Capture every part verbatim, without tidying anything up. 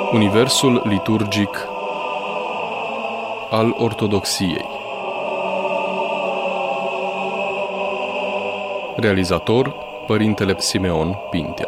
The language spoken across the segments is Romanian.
Universul liturgic al Ortodoxiei. Realizator: Părintele Simeon Pintea.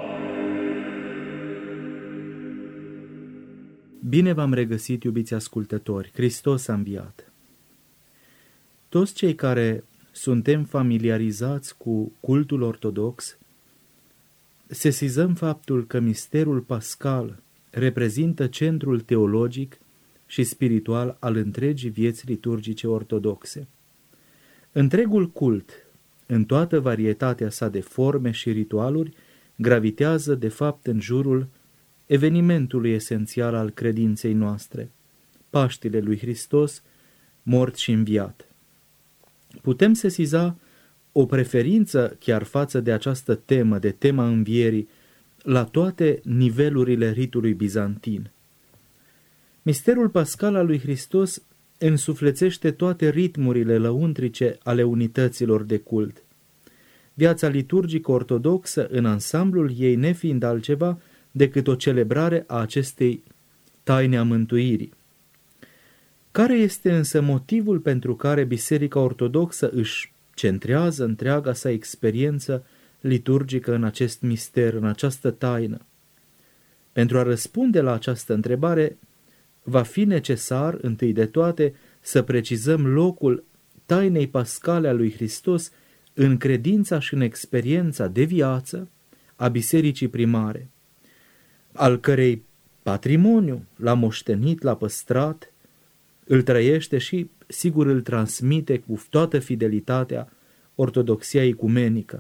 Bine v-am regăsit, iubiți ascultători! Hristos a înviat! Toți cei care suntem familiarizați cu cultul ortodox sesizăm faptul că misterul pascal reprezintă centrul teologic și spiritual al întregii vieți liturgice ortodoxe. Întregul cult, în toată varietatea sa de forme și ritualuri, gravitează de fapt în jurul evenimentului esențial al credinței noastre, Paștile lui Hristos, mort și înviat. Putem sesiza o preferință chiar față de această temă, de tema învierii, la toate nivelurile ritului bizantin. Misterul pascal al lui Hristos însuflețește toate ritmurile lăuntrice ale unităților de cult. Viața liturgică ortodoxă, în ansamblul ei, nefiind altceva decât o celebrare a acestei taine a mântuirii. Care este însă motivul pentru care Biserica Ortodoxă își centrează întreaga sa experiență liturgică în acest mister, în această taină? Pentru a răspunde la această întrebare, va fi necesar, întâi de toate, să precizăm locul tainei pascale a lui Hristos în credința și în experiența de viață a Bisericii primare, al cărei patrimoniu l-a moștenit, l-a păstrat, îl trăiește și, sigur, îl transmite cu toată fidelitatea ortodoxia ecumenică.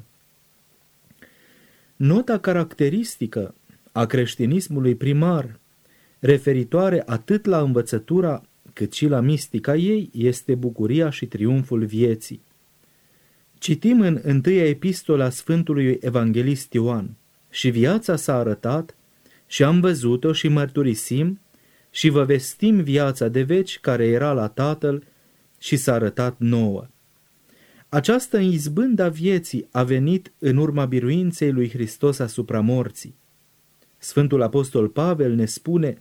Nota caracteristică a creștinismului primar, referitoare atât la învățătura cât și la mistica ei, este bucuria și triumful vieții. Citim în întâia epistola Sfântului Evanghelist Ioan: și viața s-a arătat și am văzut-o și mărturisim și vă vestim viața de veci care era la Tatăl și s-a arătat nouă. Această izbândă a vieții a venit în urma biruinței lui Hristos asupra morții. Sfântul Apostol Pavel ne spune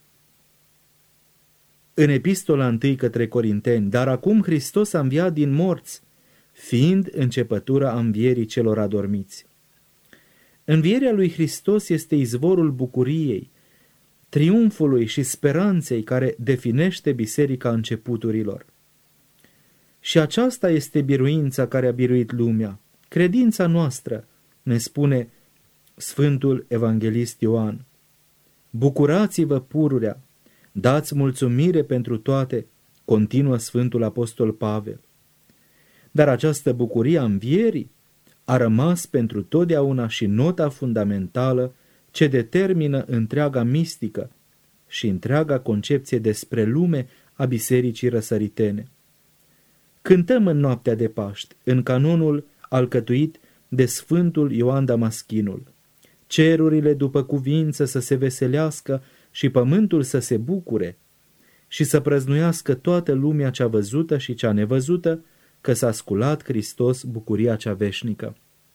în epistola întâi către Corinteni: dar acum Hristos a înviat din morți, fiind începătura învierii celor adormiți. Învierea lui Hristos este izvorul bucuriei, triumfului și speranței care definește biserica începuturilor. Și aceasta este biruința care a biruit lumea, credința noastră, ne spune Sfântul Evanghelist Ioan. Bucurați-vă pururea, dați mulțumire pentru toate, continuă Sfântul Apostol Pavel. Dar această bucurie a învierii a rămas pentru totdeauna și nota fundamentală ce determină întreaga mistică și întreaga concepție despre lume a Bisericii răsăritene. Cântăm în noaptea de Paști, în canonul alcătuit de Sfântul Ioan Damaschinul: cerurile după cuvință să se veselească și pământul să se bucure și să prăznuiască toată lumea cea văzută și cea nevăzută, că s-a sculat Hristos bucuria cea veșnică.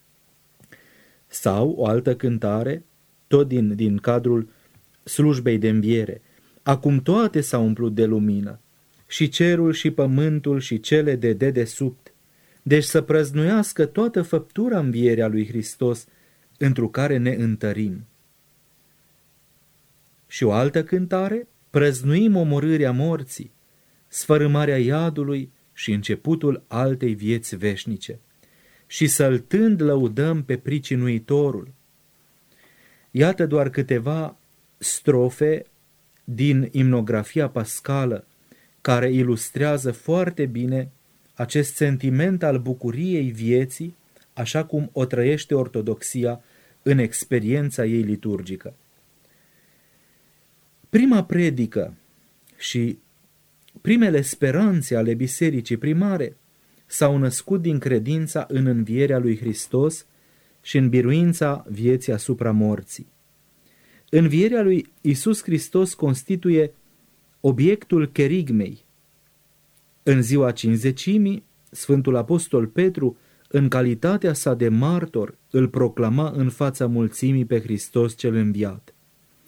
Sau o altă cântare, tot din, din cadrul slujbei de înviere: acum toate s-au umplut de lumină, și cerul și pământul și cele de dedesubt, deci să prăznuiască toată făptura învierea lui Hristos, întru care ne întărim. Și o altă cântare: prăznuim omorârea morții, sfărâmarea iadului și începutul altei vieți veșnice, și săltând lăudăm pe pricinuitorul. Iată doar câteva strofe din imnografia pascală care ilustrează foarte bine acest sentiment al bucuriei vieții, așa cum o trăiește ortodoxia în experiența ei liturgică. Prima predică și primele speranțe ale bisericii primare s-au născut din credința în învierea lui Hristos și în biruința vieții asupra morții. Învierea lui Iisus Hristos constituie obiectul cherigmei. În ziua Cincizecimii, Sfântul Apostol Petru, în calitatea sa de martor, îl proclama în fața mulțimii pe Hristos cel înviat.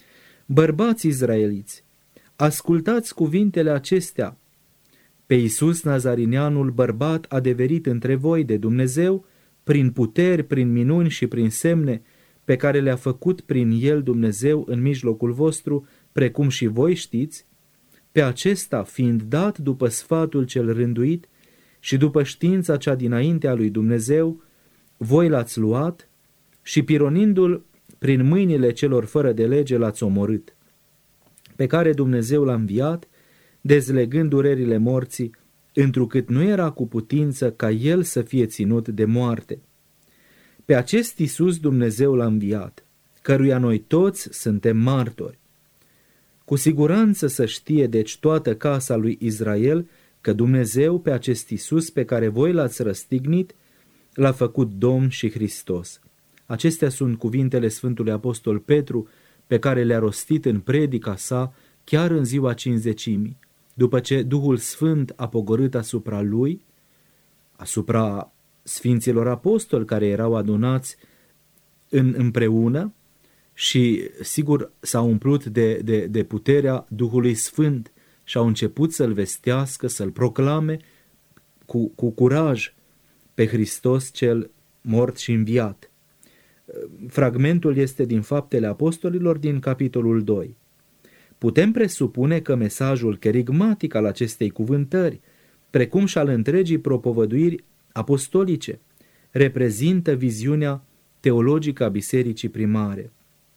Bărbați izraeliți, ascultați cuvintele acestea. Pe Iisus Nazarineanul, bărbat adeverit între voi de Dumnezeu, prin puteri, prin minuni și prin semne, pe care le-a făcut prin el Dumnezeu în mijlocul vostru, precum și voi știți, pe acesta, fiind dat după sfatul cel rânduit și după știința cea dinaintea lui Dumnezeu, voi l-ați luat și pironindu-l prin mâinile celor fără de lege l-ați omorât, pe care Dumnezeu l-a înviat, dezlegând durerile morții, întrucât nu era cu putință ca el să fie ținut de moarte. Pe acest Iisus Dumnezeu l-a înviat, căruia noi toți suntem martori. Cu siguranță să știe deci toată casa lui Israel că Dumnezeu pe acest Iisus pe care voi l-ați răstignit l-a făcut Domn și Hristos. Acestea sunt cuvintele Sfântului Apostol Petru pe care le-a rostit în predica sa chiar în ziua Cincizecimii, după ce Duhul Sfânt a pogorât asupra lui, asupra Sfinților Apostoli care erau adunați în, împreună și sigur s-au umplut de, de, de puterea Duhului Sfânt și au început să-L vestească, să-L proclame cu, cu curaj pe Hristos cel mort și înviat. Fragmentul este din Faptele Apostolilor din capitolul doi. Putem presupune că mesajul cherigmatic al acestei cuvântări, precum și al întregii propovăduiri apostolice, reprezintă viziunea teologică a bisericii primare.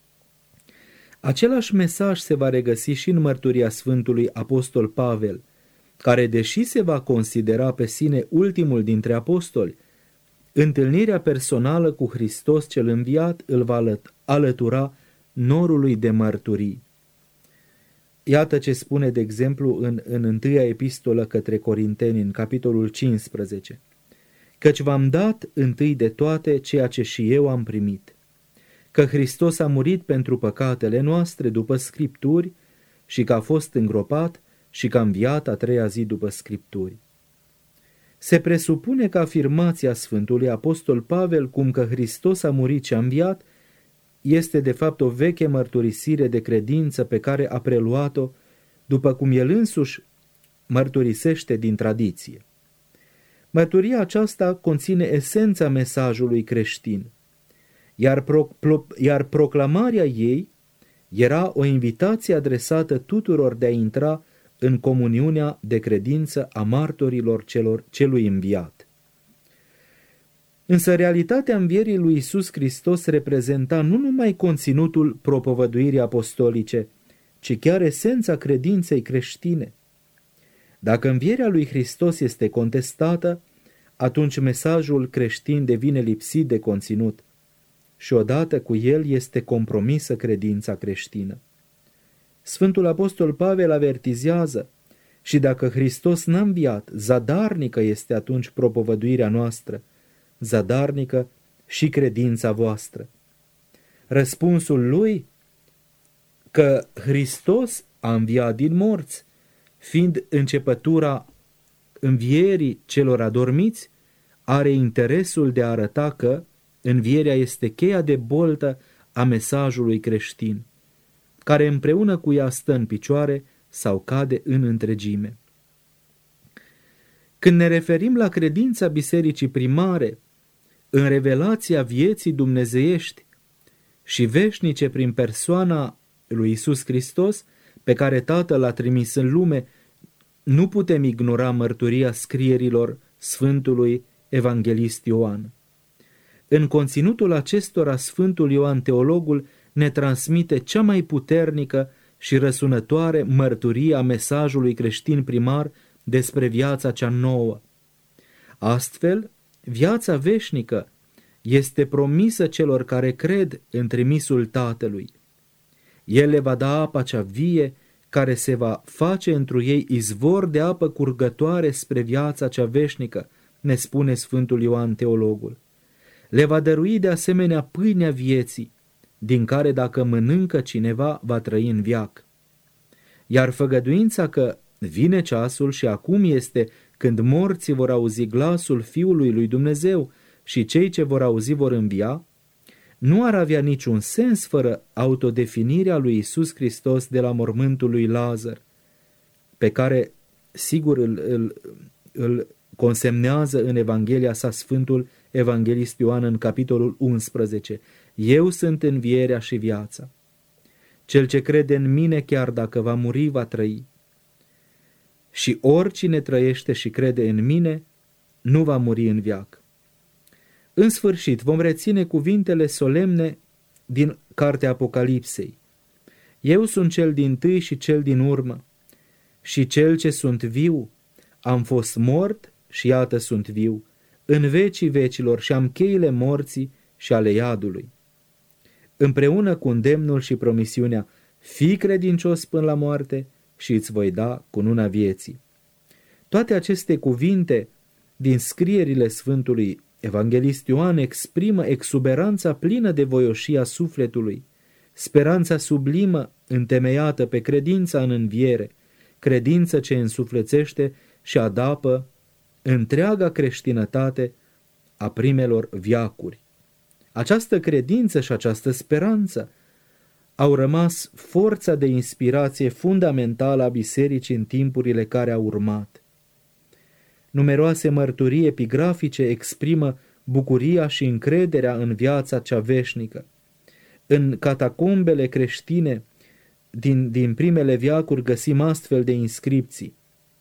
Același mesaj se va regăsi și în mărturia Sfântului Apostol Pavel, care, deși se va considera pe sine ultimul dintre apostoli, întâlnirea personală cu Hristos cel înviat îl va alătura norului de mărturii. Iată ce spune, de exemplu, în, în întâia epistolă către Corinteni, în capitolul cincisprezece. Căci v-am dat întâi de toate ceea ce și eu am primit, că Hristos a murit pentru păcatele noastre după Scripturi și că a fost îngropat și că a înviat a treia zi după Scripturi. Se presupune că afirmația Sfântului Apostol Pavel cum că Hristos a murit și a înviat este de fapt o veche mărturisire de credință pe care a preluat-o, după cum el însuși mărturisește din tradiție. Mărturia aceasta conține esența mesajului creștin, iar, pro, pro, iar proclamarea ei era o invitație adresată tuturor de a intra în comuniunea de credință a martorilor celor celui înviat. Însă realitatea învierii lui Iisus Hristos reprezenta nu numai conținutul propovăduirii apostolice, ci chiar esența credinței creștine. Dacă învierea lui Hristos este contestată, atunci mesajul creștin devine lipsit de conținut și odată cu el este compromisă credința creștină. Sfântul Apostol Pavel avertizează: și dacă Hristos n-a înviat, zadarnică este atunci propovăduirea noastră, zadarnică și credința voastră. Răspunsul lui că Hristos a înviat din morți, fiind începătura învierii celor adormiți, are interesul de a arăta că învierea este cheia de boltă a mesajului creștin, care împreună cu ea stă în picioare sau cade în întregime. Când ne referim la credința bisericii primare, în revelația vieții dumnezeiești și veșnice prin persoana lui Iisus Hristos, pe care Tatăl l-a trimis în lume, nu putem ignora mărturia scrierilor Sfântului Evanghelist Ioan. În conținutul acestora, Sfântul Ioan Teologul ne transmite cea mai puternică și răsunătoare mărturie a mesajului creștin primar despre viața cea nouă. Astfel, viața veșnică este promisă celor care cred în trimisul Tatălui. El le va da apa cea vie, care se va face întru ei izvor de apă curgătoare spre viața cea veșnică, ne spune Sfântul Ioan Teologul. Le va dărui de asemenea pâinea vieții, din care dacă mănâncă cineva va trăi în veac. Iar făgăduința că vine ceasul și acum este când morții vor auzi glasul Fiului lui Dumnezeu și cei ce vor auzi vor învia, nu ar avea niciun sens fără autodefinirea lui Iisus Hristos de la mormântul lui Lazar, pe care, sigur, îl, îl, îl consemnează în Evanghelia sa Sfântul Evanghelist Ioan în capitolul unsprezece. Eu sunt învierea și viața. Cel ce crede în mine, chiar dacă va muri, va trăi. Și oricine trăiește și crede în mine, nu va muri în veac. În sfârșit, vom reține cuvintele solemne din cartea Apocalipsei. Eu sunt cel dintâi și cel din urmă, și cel ce sunt viu. Am fost mort și iată sunt viu, în vecii vecilor, și am cheile morții și ale iadului. Împreună cu îndemnul și promisiunea, fii credincios până la moarte și îți voi da cununa vieții. Toate aceste cuvinte din scrierile Sfântului Evanghelist Ioan exprimă exuberanța plină de voioșie a sufletului, speranța sublimă întemeiată pe credința în înviere, credință ce însuflețește și adapă întreaga creștinătate a primelor veacuri. Această credință și această speranță au rămas forța de inspirație fundamentală a bisericii în timpurile care au urmat. Numeroase mărturii epigrafice exprimă bucuria și încrederea în viața cea veșnică. În catacombele creștine din, din primele veacuri găsim astfel de inscripții.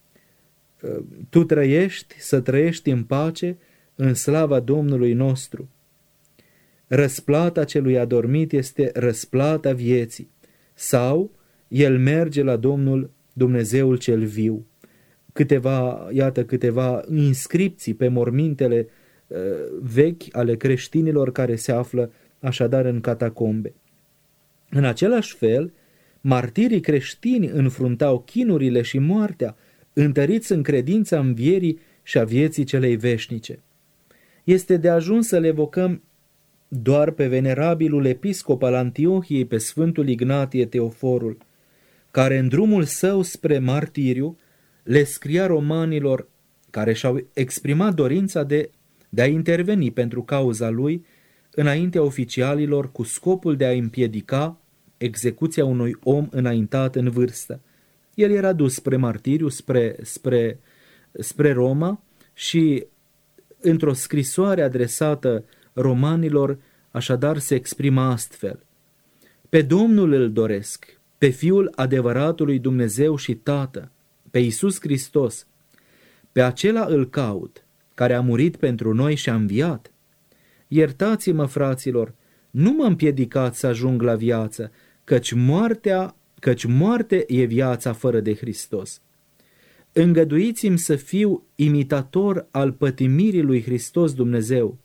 Tu trăiești, să trăiești în pace, în slava Domnului nostru. Răsplata celui adormit este răsplata vieții. Sau, el merge la Domnul Dumnezeul cel viu. Câteva, iată, câteva inscripții pe mormintele uh, vechi ale creștinilor care se află așadar în catacombe. În același fel, martirii creștini înfruntau chinurile și moartea, întăriți în credința învierii și a vieții celei veșnice. Este de ajuns să le evocăm doar pe venerabilul episcop al Antiohiei, pe Sfântul Ignatie Teoforul, care în drumul său spre martiriu le scria romanilor care și-au exprimat dorința de, de a interveni pentru cauza lui înaintea oficialilor cu scopul de a împiedica execuția unui om înaintat în vârstă. El era dus spre martiriu, spre, spre, spre Roma și într-o scrisoare adresată romanilor, așadar se exprimă astfel: pe Domnul îl doresc, pe Fiul adevăratului Dumnezeu și Tată, pe Iisus Hristos, pe acela îl caut, care a murit pentru noi și a înviat. Iertați-mă, fraților, nu mă împiedicați să ajung la viață, căci moartea, căci moarte e viața fără de Hristos. Îngăduiți-mi să fiu imitator al pătimirii lui Hristos Dumnezeu.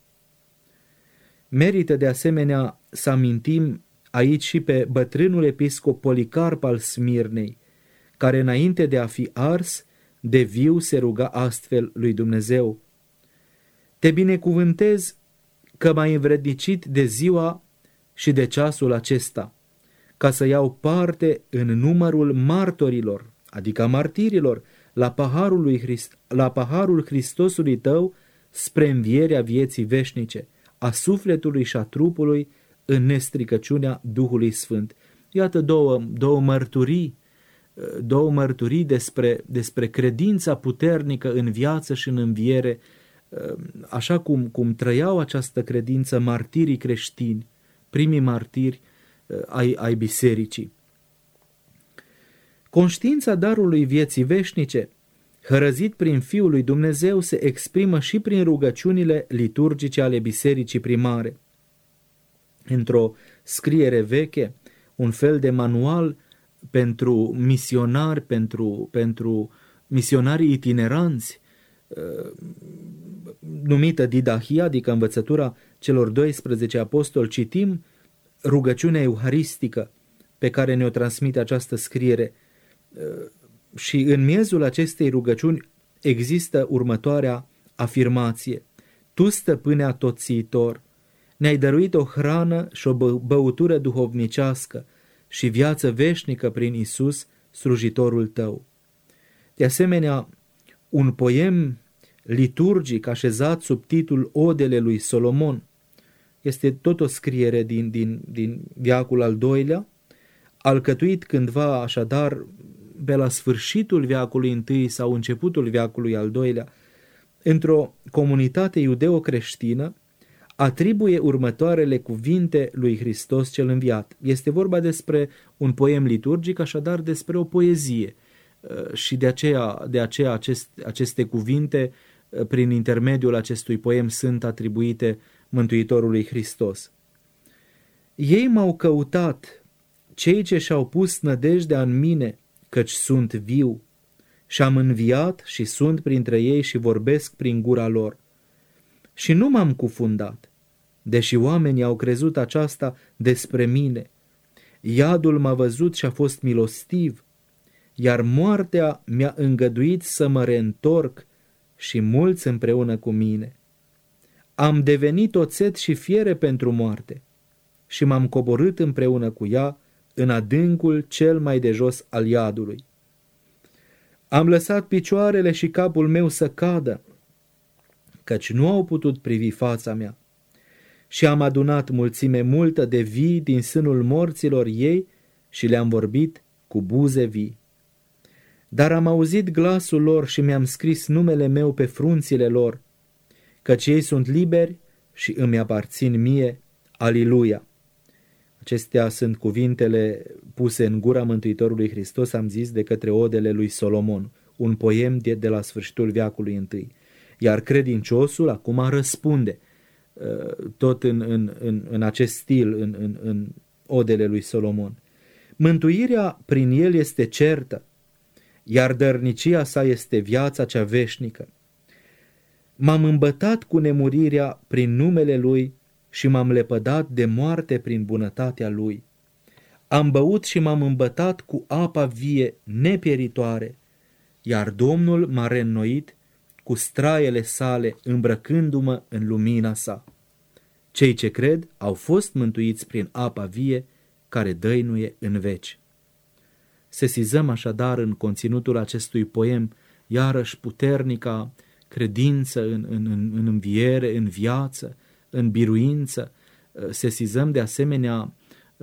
Merită de asemenea să amintim aici și pe bătrânul episcop Policarp al Smirnei, care înainte de a fi ars, de viu se ruga astfel lui Dumnezeu: te binecuvântez că m-ai învrednicit de ziua și de ceasul acesta, ca să iau parte în numărul martorilor, adică martirilor, la paharul, lui Christ, la paharul Hristosului tău spre învierea vieții veșnice, a sufletului și a trupului în nestricăciunea Duhului Sfânt. Iată două, două mărturii, două mărturii despre, despre credința puternică în viață și în înviere, așa cum, cum trăiau această credință martirii creștini, primii martiri ai, ai bisericii. Conștiința darului vieții veșnice, hărăzit prin Fiul lui Dumnezeu, se exprimă și prin rugăciunile liturgice ale bisericii primare. Într-o scriere veche, un fel de manual pentru misionari, pentru, pentru misionarii itineranți, numită Didahia, adică învățătura celor doisprezece apostoli, citim rugăciunea euharistică pe care ne-o transmite această scriere. Și în miezul acestei rugăciuni există următoarea afirmație: Tu, stăpâne atotțiitor, ne-ai dăruit o hrană și o băutură duhovnicească și viață veșnică prin Isus, slujitorul tău. De asemenea, un poem liturgic așezat sub titlul Odele lui Solomon, este tot o scriere din, din, din veacul al doilea, alcătuit cândva așadar pe la sfârșitul veacului întâi sau începutul veacului al doilea, într-o comunitate iudeo-creștină, atribuie următoarele cuvinte lui Hristos cel înviat. Este vorba despre un poem liturgic, așadar despre o poezie, și de aceea, de aceea acest, aceste cuvinte, prin intermediul acestui poem, sunt atribuite Mântuitorului Hristos. Ei m-au căutat, cei ce și-au pus nădejdea în mine, căci sunt viu, și-am înviat și sunt printre ei și vorbesc prin gura lor. Și nu m-am cufundat, deși oamenii au crezut aceasta despre mine. Iadul m-a văzut și a fost milostiv, iar moartea mi-a îngăduit să mă reîntorc și mulți împreună cu mine. Am devenit oțet și fiere pentru moarte și m-am coborât împreună cu ea în adâncul cel mai de jos al iadului. Am lăsat picioarele și capul meu să cadă, căci nu au putut privi fața mea, și am adunat mulțime multă de vii din sânul morților ei și le-am vorbit cu buze vii. Dar am auzit glasul lor și mi-am scris numele meu pe frunțile lor, căci ei sunt liberi și îmi aparțin mie. Aliluia! Acestea sunt cuvintele puse în gura Mântuitorului Hristos, am zis, de către odele lui Solomon, un poem de, de la sfârșitul veacului întâi. Iar credinciosul acum răspunde, tot în, în, în, în acest stil, în, în, în odele lui Solomon. Mântuirea prin el este certă, iar dărnicia sa este viața cea veșnică. M-am îmbătat cu nemurirea prin numele lui și m-am lepădat de moarte prin bunătatea lui. Am băut și m-am îmbătat cu apa vie nepieritoare, iar Domnul m-a reînnoit cu straiele sale, îmbrăcându-mă în lumina sa. Cei ce cred au fost mântuiți prin apa vie care dăinuie în veci. Sesizăm așadar în conținutul acestui poem iarăși puternica credință în, în, în înviere, în viață, în biruință. Sesizăm de asemenea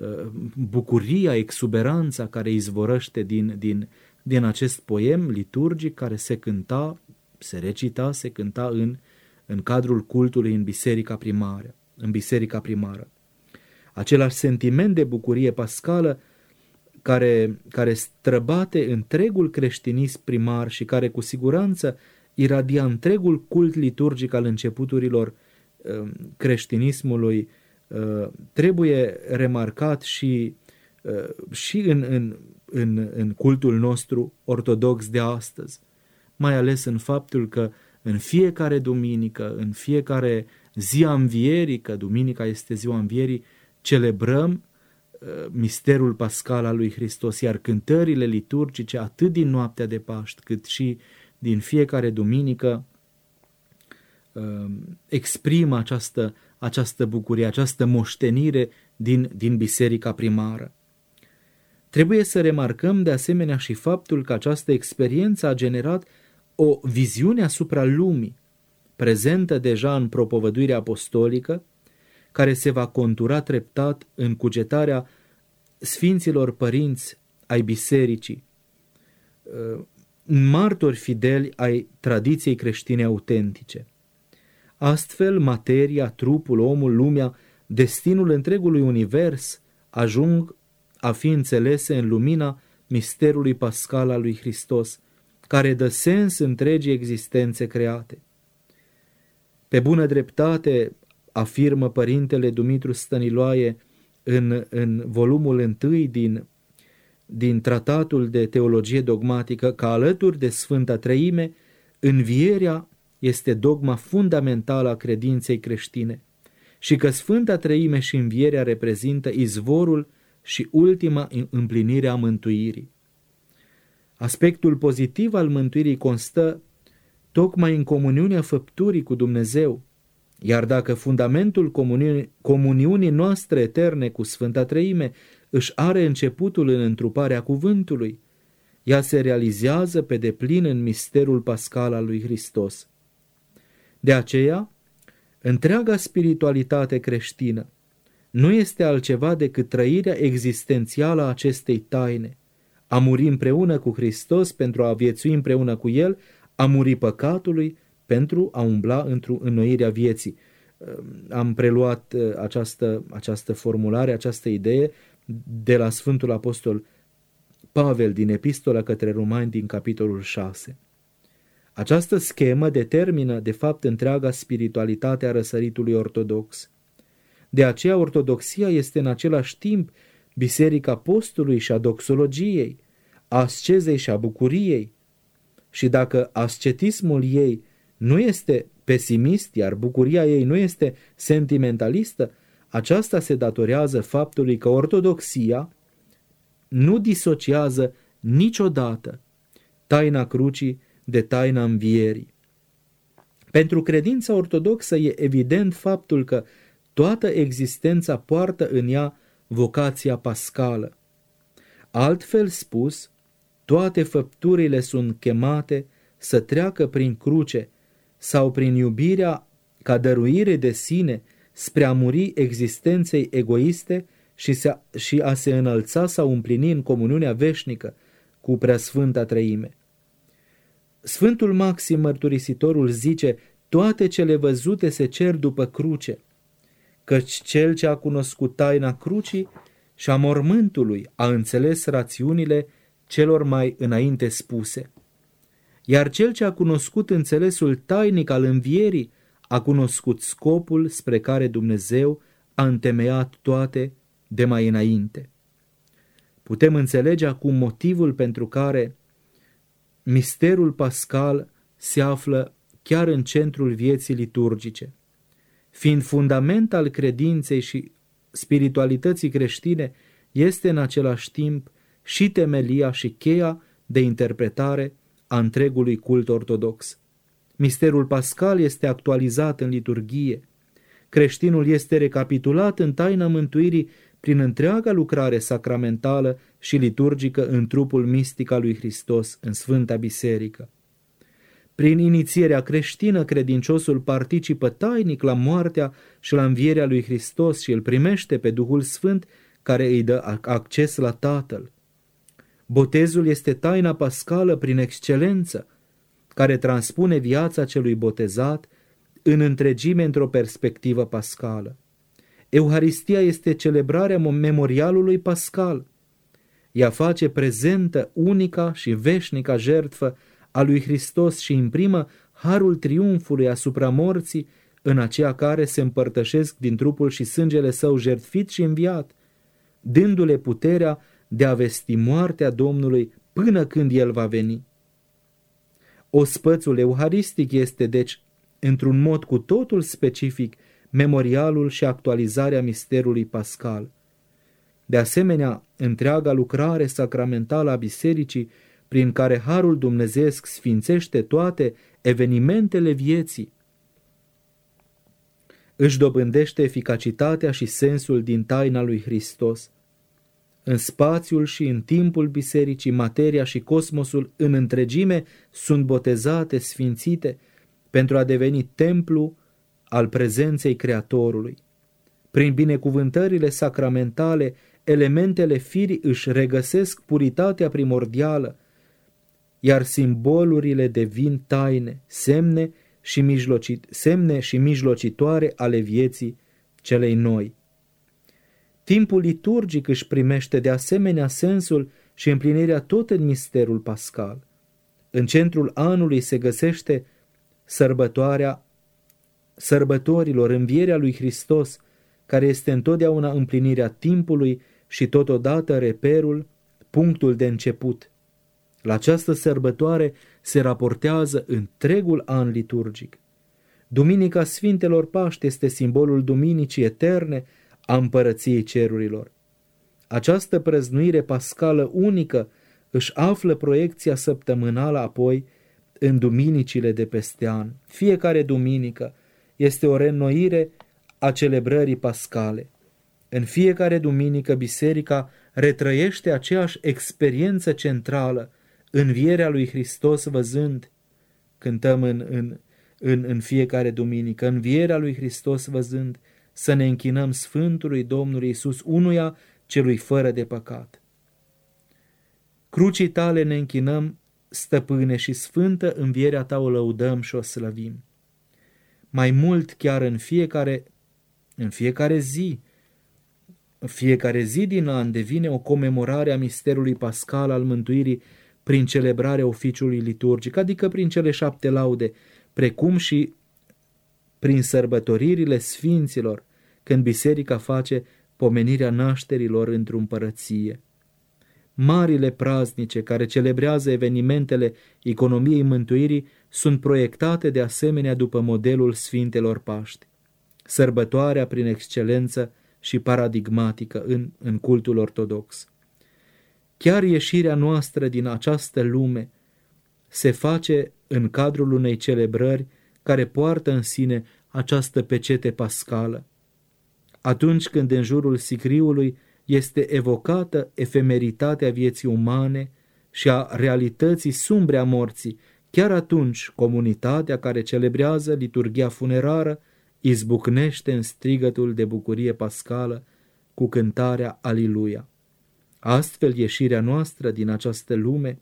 bucuria, exuberanța care izvorăște din, din, din acest poem liturgic care se cânta, se recita, se cânta în, în cadrul cultului în biserica primară, în biserica primară. Același sentiment de bucurie pascală care, care străbate întregul creștinism primar și care cu siguranță iradia întregul cult liturgic al începuturilor uh, creștinismului, uh, trebuie remarcat și, uh, și în, în, în, în cultul nostru ortodox de astăzi, mai ales în faptul că în fiecare duminică, în fiecare zi a învierii, că duminica este ziua învierii, celebrăm uh, misterul pascal al lui Hristos, iar cântările liturgice, atât din noaptea de Paști, cât și din fiecare duminică, uh, exprimă această, această bucurie, această moștenire din, din biserica primară. Trebuie să remarcăm de asemenea și faptul că această experiență a generat o viziune asupra lumii, prezentă deja în propovăduirea apostolică, care se va contura treptat în cugetarea sfinților părinți ai bisericii, martori fideli ai tradiției creștine autentice. Astfel, materia, trupul, omul, lumea, destinul întregului univers ajung a fi înțelese în lumina misterului pascal al lui Hristos, care dă sens întregii existențe create. Pe bună dreptate, afirmă părintele Dumitru Stăniloae în, în volumul întâi din, din Tratatul de Teologie Dogmatică, că alături de Sfânta Treime, învierea este dogma fundamentală a credinței creștine și că Sfânta Treime și învierea reprezintă izvorul și ultima împlinire a mântuirii. Aspectul pozitiv al mântuirii constă tocmai în comuniunea făpturii cu Dumnezeu, iar dacă fundamentul comuniunii, comuniunii noastre eterne cu Sfânta Treime își are începutul în întruparea cuvântului, ea se realizează pe deplin în misterul pascal al lui Hristos. De aceea, Întreaga spiritualitate creștină nu este altceva decât trăirea existențială a acestei taine. A muri împreună cu Hristos pentru a viețui împreună cu El, a muri păcatului pentru a umbla într-o înnoirea vieții. Am preluat această, această formulare, această idee de la Sfântul Apostol Pavel din Epistola către Romani din capitolul șase. Această schemă determină, de fapt, întreaga spiritualitate a răsăritului ortodox. De aceea, ortodoxia este în același timp biserica postului și a doxologiei, a ascezei și a bucuriei. Și dacă ascetismul ei nu este pesimist, iar bucuria ei nu este sentimentalistă, aceasta se datorează faptului că ortodoxia nu disociază niciodată taina crucii de taina învierii. Pentru credința ortodoxă e evident faptul că toată existența poartă în ea vocația pascală. Altfel spus, toate făpturile sunt chemate să treacă prin cruce sau prin iubirea ca dăruire de sine spre a muri existenței egoiste și, se, și a se înălța sau împlini în comuniunea veșnică cu Preasfânta Treime. Sfântul Maxim Mărturisitorul zice: toate cele văzute se cer după cruce, căci cel ce a cunoscut taina crucii și a mormântului a înțeles rațiunile celor mai înainte spuse. Iar cel ce a cunoscut înțelesul tainic al învierii a cunoscut scopul spre care Dumnezeu a întemeiat toate de mai înainte. Putem înțelege acum motivul pentru care misterul pascal se află chiar în centrul vieții liturgice. Fiind fundament al credinței și spiritualității creștine, este în același timp și temelia și cheia de interpretare a întregului cult ortodox. Misterul pascal este actualizat în liturghie. Creștinul este recapitulat în taina mântuirii prin întreaga lucrare sacramentală și liturgică în trupul mistic al lui Hristos, în Sfânta Biserică. Prin inițierea creștină, credinciosul participă tainic la moartea și la învierea lui Hristos și îl primește pe Duhul Sfânt, care îi dă acces la Tatăl. Botezul este taina pascală prin excelență, care transpune viața celui botezat în întregime într-o perspectivă pascală. Euharistia este celebrarea memorialului pascal. Ea face prezentă unica și veșnica jertfă a lui Hristos și imprimă harul triumfului asupra morții în aceea care se împărtășesc din trupul și sângele său jertfit și înviat, dându-le puterea de a vesti moartea Domnului până când El va veni. Ospățul euharistic este, deci, într-un mod cu totul specific, memorialul și actualizarea misterului pascal. De asemenea, întreaga lucrare sacramentală a bisericii, prin care harul dumnezeiesc sfințește toate evenimentele vieții, își dobândește eficacitatea și sensul din taina lui Hristos. În spațiul și în timpul bisericii, materia și cosmosul în întregime sunt botezate, sfințite, pentru a deveni templu al prezenței Creatorului. Prin binecuvântările sacramentale, elementele firii își regăsesc puritatea primordială, iar simbolurile devin taine, semne și, mijloci, semne și mijlocitoare ale vieții celei noi. Timpul liturgic își primește de asemenea sensul și împlinirea tot în misterul pascal. În centrul anului se găsește sărbătoarea sărbătorilor, învierea lui Hristos, care este întotdeauna împlinirea timpului și totodată reperul, punctul de început. La această sărbătoare se raportează întregul an liturgic. Duminica Sfintelor Paști este simbolul Duminicii eterne a Împărăției Cerurilor. Această prăznuire pascală unică își află proiecția săptămânală apoi în duminicile de peste an. Fiecare duminică este o reînnoire a celebrării pascale. În fiecare duminică biserica retrăiește aceeași experiență centrală, învierea lui Hristos văzând, cântăm în, în, în, în fiecare duminică, învierea lui Hristos văzând, să ne închinăm Sfântului Domnului Iisus, unuia celui fără de păcat. Crucii tale ne închinăm, Stăpâne, și sfântă învierea ta o lăudăm și o slăvim. Mai mult, chiar în fiecare, în fiecare zi, în fiecare zi din an devine o comemorare a misterului pascal al mântuirii prin celebrarea oficiului liturgic, adică prin cele șapte laude, precum și prin sărbătoririle sfinților, când biserica face pomenirea nașterilor într-o împărăție. Marile praznice care celebrează evenimentele economiei mântuirii sunt proiectate de asemenea după modelul Sfintelor Paști. Sărbătoarea prin excelență și paradigmatică în, în cultul ortodox. Chiar ieșirea noastră din această lume se face în cadrul unei celebrări care poartă în sine această pecete pascală. Atunci când în jurul sicriului este evocată efemeritatea vieții umane și a realității sumbre a morții, chiar atunci comunitatea care celebrează liturghia funerară izbucnește în strigătul de bucurie pascală cu cântarea Aliluia. Astfel, ieșirea noastră din această lume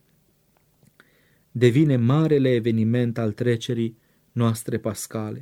devine marele eveniment al trecerii noastre pascale.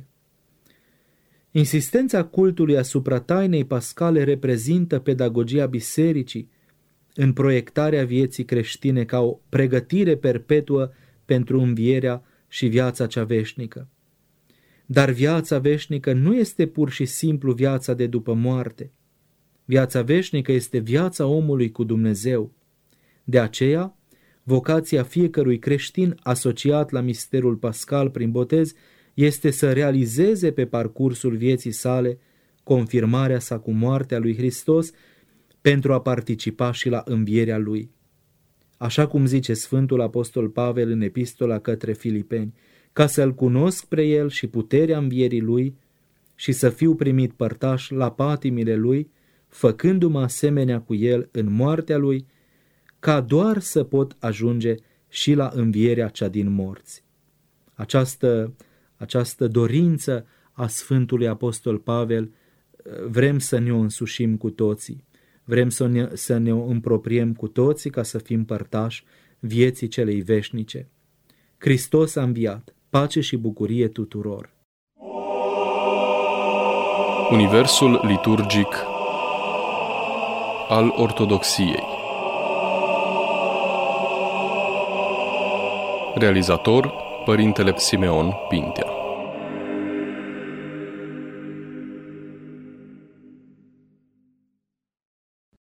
Insistența cultului asupra tainei pascale reprezintă pedagogia bisericii în proiectarea vieții creștine ca o pregătire perpetuă pentru învierea și viața cea veșnică. Dar viața veșnică nu este pur și simplu viața de după moarte. Viața veșnică este viața omului cu Dumnezeu. De aceea, vocația fiecărui creștin asociat la misterul pascal prin botez este să realizeze pe parcursul vieții sale confirmarea sa cu moartea lui Hristos pentru a participa și la învierea lui. Așa cum zice Sfântul Apostol Pavel în epistola către Filipeni, ca să-L cunosc pre El și puterea învierii Lui și să fiu primit părtaș la patimile Lui, făcându-mă asemenea cu El în moartea Lui, ca doar să pot ajunge și la învierea cea din morți. Această, această dorință a Sfântului Apostol Pavel vrem să ne o însușim cu toții, vrem să ne, să ne o împropriem cu toții ca să fim părtași vieții celei veșnice. Hristos a înviat, pace și bucurie tuturor! Universul liturgic al Ortodoxiei. Realizator: Părintele Simeon Pintea.